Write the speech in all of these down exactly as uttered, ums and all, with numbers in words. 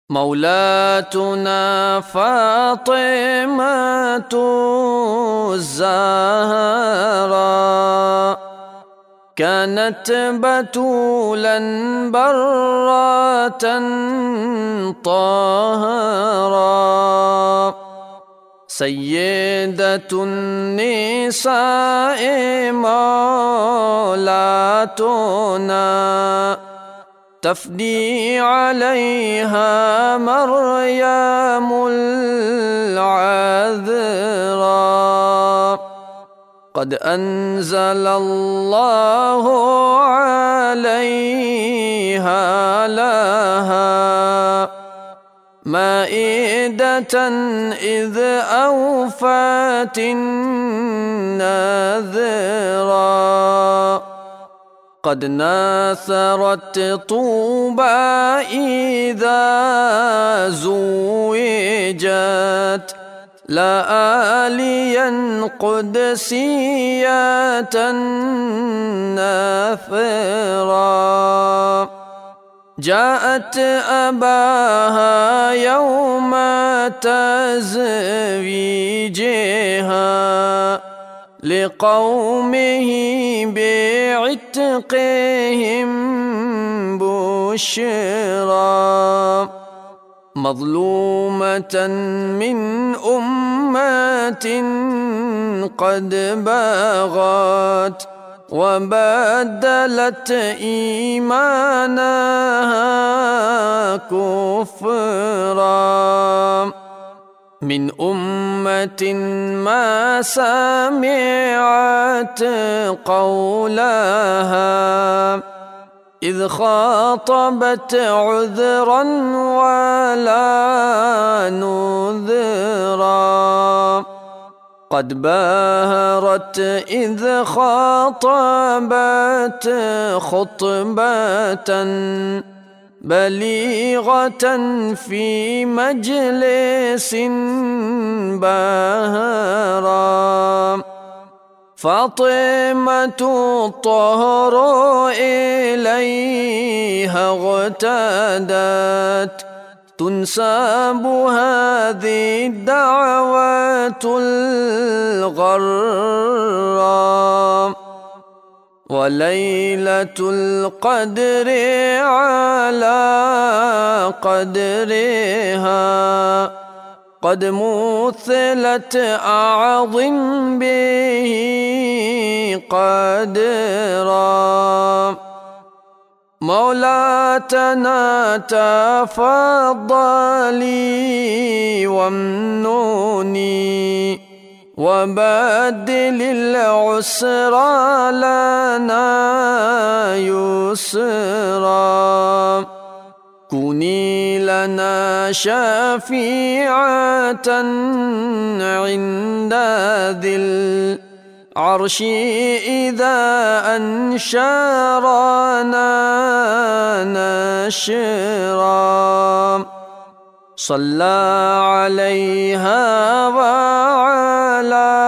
مولاتنا فاطمة الزهراء كانت بتولا برة طاهرة سيدة النساء مولاتنا تفدي عليها مريم العذراء قد أنزل الله عليها لها مائدة إذ أوفت النذرا قد ناثرت طوبى إذا زوجت لآليا قدسية نافرا جاءت أباها يوم تزويجها لقومه بعتقهم بشرا مظلومة من أمة قد بغت وبدلت إيمانها كفرا من أمة ما سمعت قولها إذ خاطبت عذرا ولا نذرا قد باهرت إذ خاطبت خطبة بليغة في مجلس باهرا فاطمة الطهر إليها اغتدت تنسب هذه الدعوة الغراء وليلة القدر على قدرها قد مثلت أعظم به قدرا مولاتنا تفضلي وامنوني وبدل العسرى لنا يسرا كوني لنا شفيعة عند ذي العرش إذا أنشرنا نشرا صلى عليها وعلى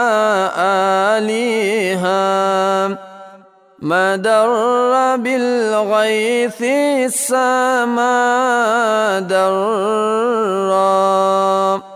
آلها ما در بالغيث السما درا